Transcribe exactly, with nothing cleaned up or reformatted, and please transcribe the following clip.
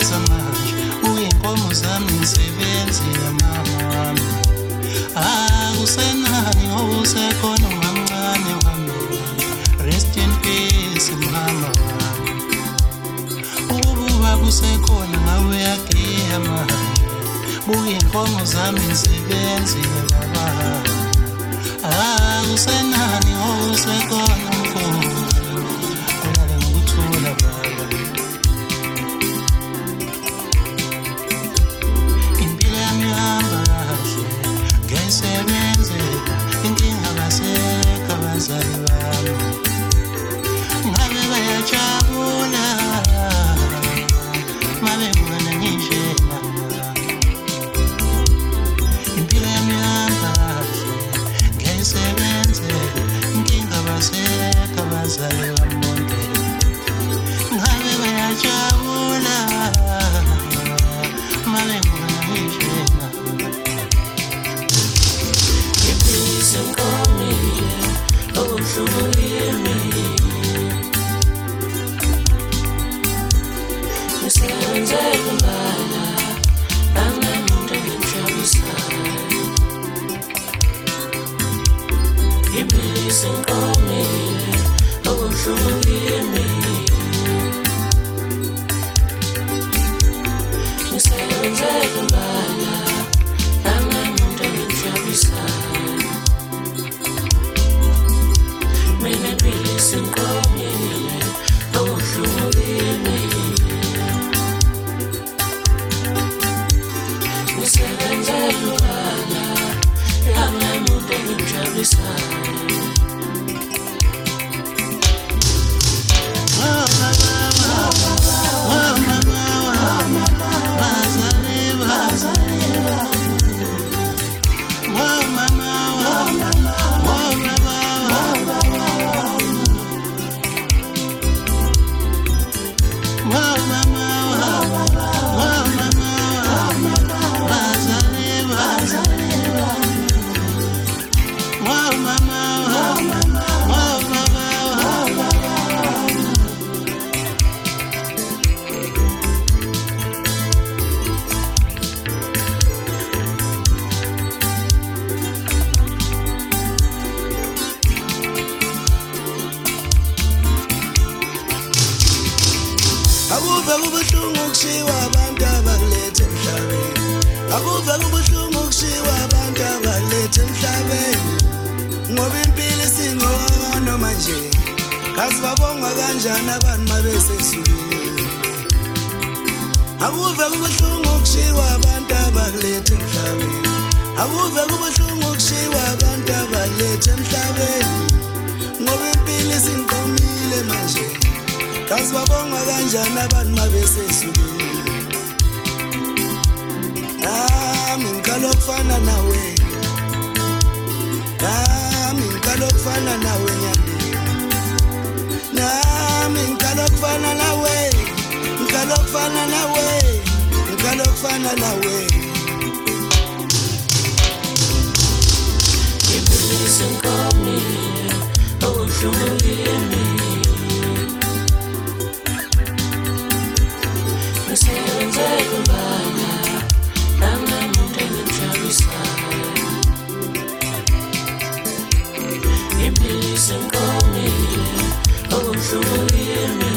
zamanje uyinkomo zami ngisebenzi yamama wami akusenani usekhona umncane wami rest in peace mama wami ukuba kusekhona ngawe yagiya manje uyinkomo zami ngisebenzi baba akusenani usekhona umkhulu ulale ngokuthula baba Ngisebenzela inkinga basekho abazali bami ngabe bayajabula mabe ngibona nginjena impilo yami ihamba kahle ngisebenzela inkinga basekho abazali bami bonke ngabe bayajabula mabe ngibona nginjena Listen, call me, oh, should hear me. You say I'm taking my life, I'm not in trouble side. If you listen, call me, oh, should hear me. You say I'm taking my life, I'm not in trouble side. Listen, call me, oh, should me. You said I'm tired, I'm not moving in trouble side. Oh, mama, oh, mama, oh, mama, Bazali, Bazali, oh, mama, oh, mama, oh, mama, oh, mama. Wow, mama, wow, wow, mama, wow, Bazali, Bazali, wow, mama, wow, wow, mama, wow. Akuve kubuhlungu kushiwa abantu abalethe emhlabeni Akuve kubuhlungu kushiwa abantu abalethe emhlabeni Ngoba impilo isingcono manje Kazi babonga kanjani abantu mabesesukile Akuve kubuhlungu kushiwa abantu abalethe emhlabeni Akuve kubuhlungu kushiwa abantu abalethe emhlabeni Ngoba impilo isingqomile manje Kazi babonga kanjani abantu mabesesukile Nami ngikalo kufana nawe Nami ngikalo kufana nawe nyandini Nami ngikalo kufana nawe Ngikalo kufana nawe Ngikalo kufana nawe If you listen, call me, oh, should hear me. You say I'm taking my life, I'm not moving in trouble side. If you listen, call me, oh, should hear me.